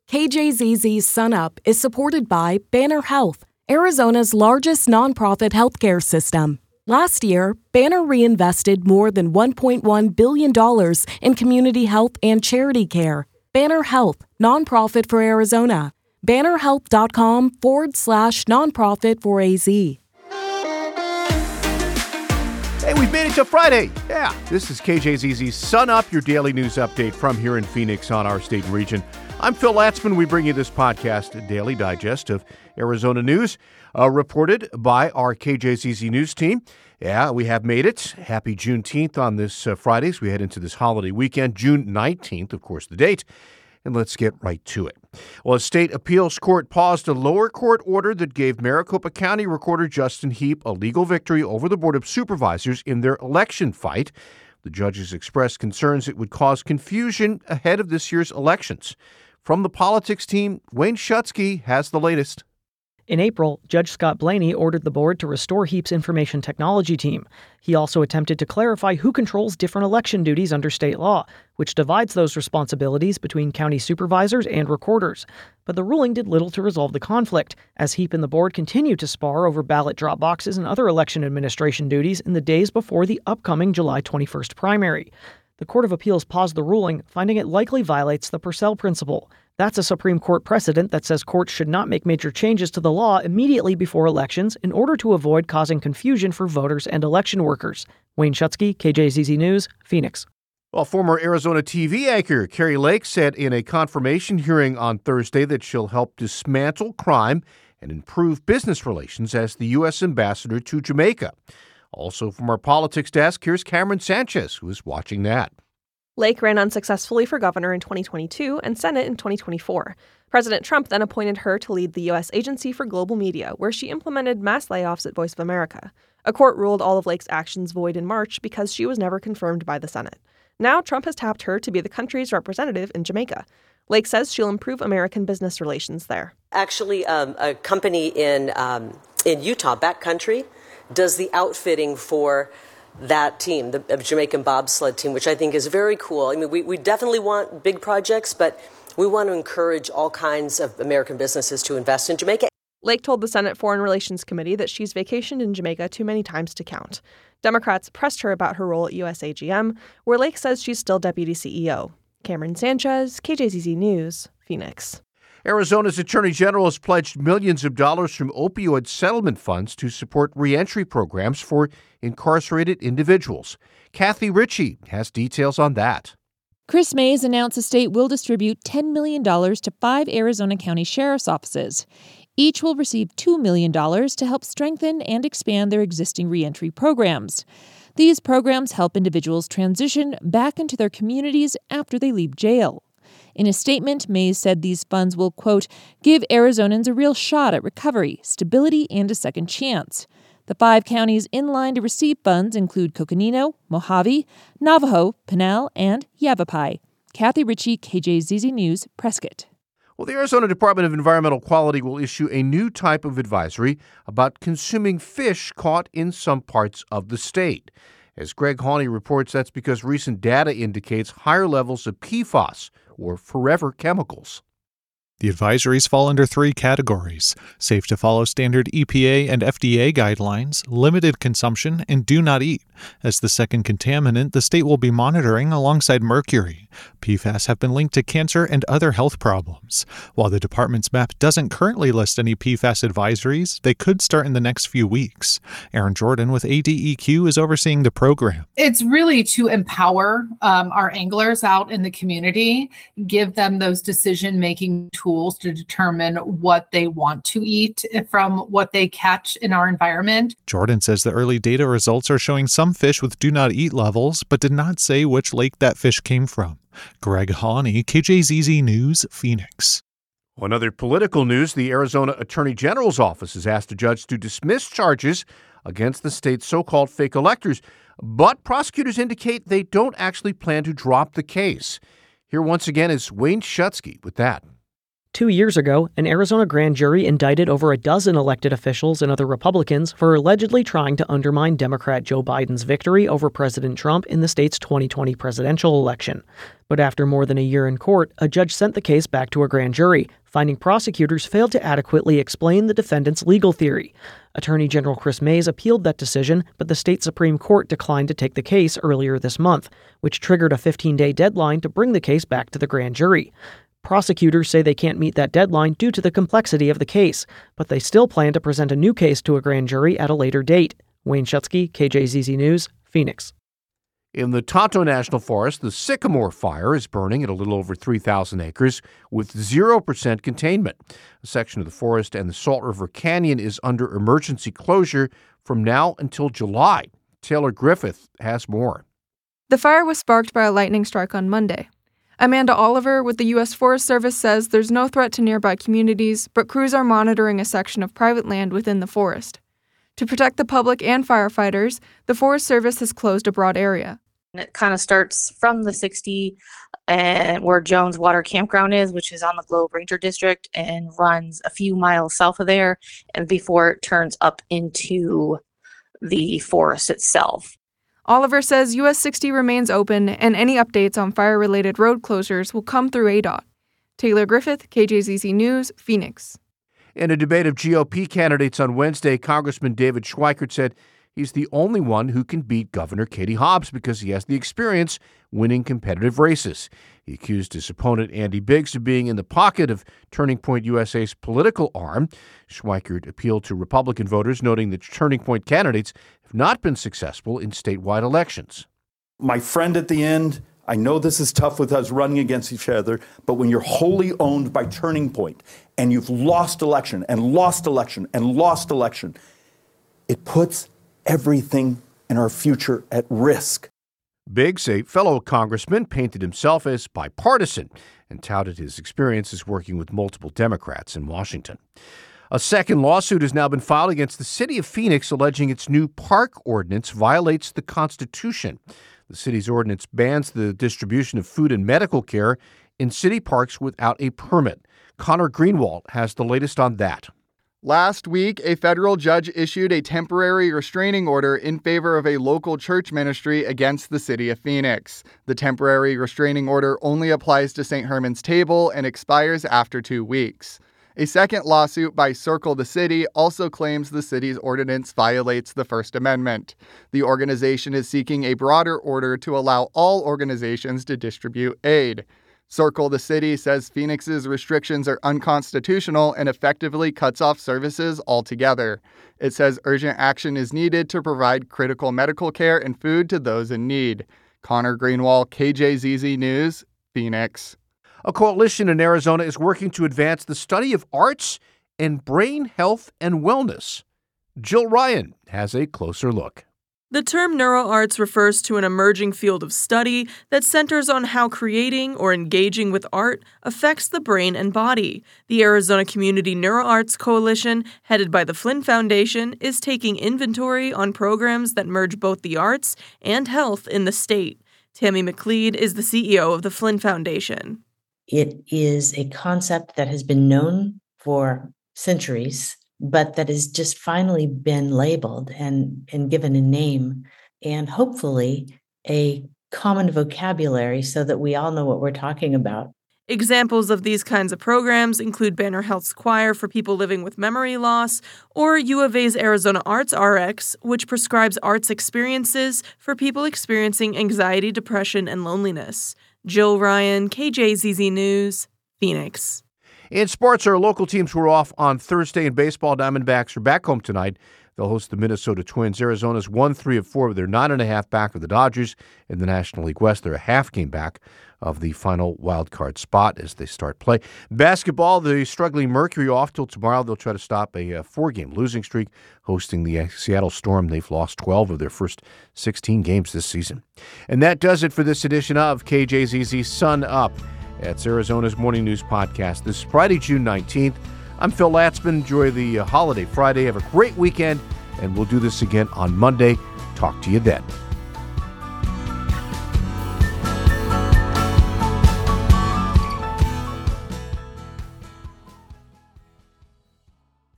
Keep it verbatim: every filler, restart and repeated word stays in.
K J Z Z's Sun Up is supported by Banner Health, Arizona's largest nonprofit healthcare system. Last year, Banner reinvested more than one point one billion dollars in community health and charity care. Banner Health, nonprofit for Arizona. bannerhealth.com forward slash nonprofit for A Z. Hey, we've made it to Friday. Yeah, this is K J Z Z's Sun Up, your daily news update from here in Phoenix on our state and region. I'm Phil Latzman. We bring you this podcast, a daily digest of Arizona news, uh, reported by our K J Z Z news team. Yeah, we have made it. Happy Juneteenth on this uh, Friday as we head into this holiday weekend, June nineteenth, of course, the date. And let's get right to it. Well, a state appeals court paused a lower court order that gave Maricopa County Recorder Justin Heap a legal victory over the Board of Supervisors in their election fight. The judges expressed concerns it would cause confusion ahead of this year's elections. From the politics team, Wayne Schutsky has the latest. In April, Judge Scott Blaney ordered the board to restore Heap's information technology team. He also attempted to clarify who controls different election duties under state law, which divides those responsibilities between county supervisors and recorders. But the ruling did little to resolve the conflict, as Heap and the board continued to spar over ballot drop boxes and other election administration duties in the days before the upcoming July twenty-first primary. The Court of Appeals paused the ruling, finding it likely violates the Purcell principle. That's a Supreme Court precedent that says courts should not make major changes to the law immediately before elections in order to avoid causing confusion for voters and election workers. Wayne Schutsky, K J Z Z News, Phoenix. Well, former Arizona T V anchor Kari Lake said in a confirmation hearing on Thursday that she'll help dismantle crime and improve business relations as the U S ambassador to Jamaica. Also from our politics desk, here's Cameron Sanchez, who is watching that. Lake ran unsuccessfully for governor in twenty twenty-two and Senate in twenty twenty-four. President Trump then appointed her to lead the U S Agency for Global Media, where she implemented mass layoffs at Voice of America. A court ruled all of Lake's actions void in March because she was never confirmed by the Senate. Now Trump has tapped her to be the country's representative in Jamaica. Lake says she'll improve American business relations there. Actually, um, a company in um, in Utah, backcountry, does the outfitting for that team, the Jamaican bobsled team, which I think is very cool. I mean, we, we definitely want big projects, but we want to encourage all kinds of American businesses to invest in Jamaica. Lake told the Senate Foreign Relations Committee that she's vacationed in Jamaica too many times to count. Democrats pressed her about her role at U S A G M, where Lake says she's still deputy C E O. Cameron Sanchez, K J Z Z News, Phoenix. Arizona's Attorney General has pledged millions of dollars from opioid settlement funds to support reentry programs for incarcerated individuals. Kathy Ritchie has details on that. Chris Mays announced the state will distribute ten million dollars to five Arizona County Sheriff's offices. Each will receive two million dollars to help strengthen and expand their existing reentry programs. These programs help individuals transition back into their communities after they leave jail. In a statement, Mays said these funds will, quote, give Arizonans a real shot at recovery, stability, and a second chance. The five counties in line to receive funds include Coconino, Mojave, Navajo, Pinal, and Yavapai. Kathy Ritchie, K J Z Z News, Prescott. Well, the Arizona Department of Environmental Quality will issue a new type of advisory about consuming fish caught in some parts of the state. As Greg Hawney reports, that's because recent data indicates higher levels of P F A S, or forever chemicals. The advisories fall under three categories: safe to follow standard E P A and F D A guidelines, limited consumption, and do not eat. As the second contaminant, the state will be monitoring alongside mercury. P F A S have been linked to cancer and other health problems. While the department's map doesn't currently list any P F A S advisories, they could start in the next few weeks. Erin Jordan with A D E Q is overseeing the program. It's really to empower um, our anglers out in the community, give them those decision-making tools to determine what they want to eat from what they catch in our environment. Jordan says the early data results are showing some fish with do not eat levels, but did not say which lake that fish came from. Greg Hawney, K J Z Z News, Phoenix. On other political news, the Arizona Attorney General's office has asked a judge to dismiss charges against the state's so-called fake electors, but prosecutors indicate they don't actually plan to drop the case. Here once again is Wayne Schutsky with that. Two years ago, an Arizona grand jury indicted over a dozen elected officials and other Republicans for allegedly trying to undermine Democrat Joe Biden's victory over President Trump in the state's twenty twenty presidential election. But after more than a year in court, a judge sent the case back to a grand jury, finding prosecutors failed to adequately explain the defendant's legal theory. Attorney General Chris Mays appealed that decision, but the state Supreme Court declined to take the case earlier this month, which triggered a fifteen-day deadline to bring the case back to the grand jury. Prosecutors say they can't meet that deadline due to the complexity of the case, but they still plan to present a new case to a grand jury at a later date. Wayne Schutsky, K J Z Z News, Phoenix. In the Tonto National Forest, the Sycamore Fire is burning at a little over three thousand acres with zero percent containment. A section of the forest and the Salt River Canyon is under emergency closure from now until July. Taylor Griffith has more. The fire was sparked by a lightning strike on Monday. Amanda Oliver with the U S Forest Service says there's no threat to nearby communities, but crews are monitoring a section of private land within the forest. To protect the public and firefighters, the Forest Service has closed a broad area. It kind of starts from the sixty and where Jones Water Campground is, which is on the Globe Ranger District, and runs a few miles south of there, and before it turns up into the forest itself. Oliver says U S sixty remains open, and any updates on fire-related road closures will come through A D O T. Taylor Griffith, K J Z Z News, Phoenix. In a debate of G O P candidates on Wednesday, Congressman David Schweikert said he's the only one who can beat Governor Katie Hobbs because he has the experience winning competitive races. He accused his opponent, Andy Biggs, of being in the pocket of Turning Point U S A's political arm. Schweikert appealed to Republican voters, noting that Turning Point candidates have not been successful in statewide elections. My friend at the end, I know this is tough with us running against each other, but when you're wholly owned by Turning Point and you've lost election and lost election and lost election, it puts everything in our future at risk. Biggs, a fellow congressman, painted himself as bipartisan and touted his experiences working with multiple Democrats in Washington. A second lawsuit has now been filed against the city of Phoenix, alleging its new park ordinance violates the Constitution. The city's ordinance bans the distribution of food and medical care in city parks without a permit. Connor Greenwald has the latest on that. Last week, a federal judge issued a temporary restraining order in favor of a local church ministry against the city of Phoenix. The temporary restraining order only applies to Saint Herman's Table and expires after two weeks. A second lawsuit by Circle the City also claims the city's ordinance violates the First Amendment. The organization is seeking a broader order to allow all organizations to distribute aid. Circle the City says Phoenix's restrictions are unconstitutional and effectively cuts off services altogether. It says urgent action is needed to provide critical medical care and food to those in need. Connor Greenwald, K J Z Z News, Phoenix. A coalition in Arizona is working to advance the study of arts and brain health and wellness. Jill Ryan has a closer look. The term neuroarts refers to an emerging field of study that centers on how creating or engaging with art affects the brain and body. The Arizona Community NeuroArts Coalition, headed by the Flynn Foundation, is taking inventory on programs that merge both the arts and health in the state. Tammy McLeod is the C E O of the Flynn Foundation. It is a concept that has been known for centuries, but that has just finally been labeled and, and given a name and hopefully a common vocabulary so that we all know what we're talking about. Examples of these kinds of programs include Banner Health's Choir for people living with memory loss, or U of A's Arizona Arts R X, which prescribes arts experiences for people experiencing anxiety, depression, and loneliness. Jill Ryan, K J Z Z News, Phoenix. In sports, our local teams were off on Thursday in baseball. Diamondbacks are back home tonight. They'll host the Minnesota Twins. Arizona's won three of four, but they're nine and a half back of the Dodgers in the National League West. They're a half game back of the final wild card spot as they start play. Basketball, the struggling Mercury off till tomorrow. They'll try to stop a, a four-game losing streak hosting the Seattle Storm. They've lost twelve of their first sixteen games this season. And that does it for this edition of K J Z Z Sun Up. It's Arizona's Morning News Podcast. This is Friday, June nineteenth. I'm Phil Latzman. Enjoy the uh, holiday Friday. Have a great weekend, and we'll do this again on Monday. Talk to you then.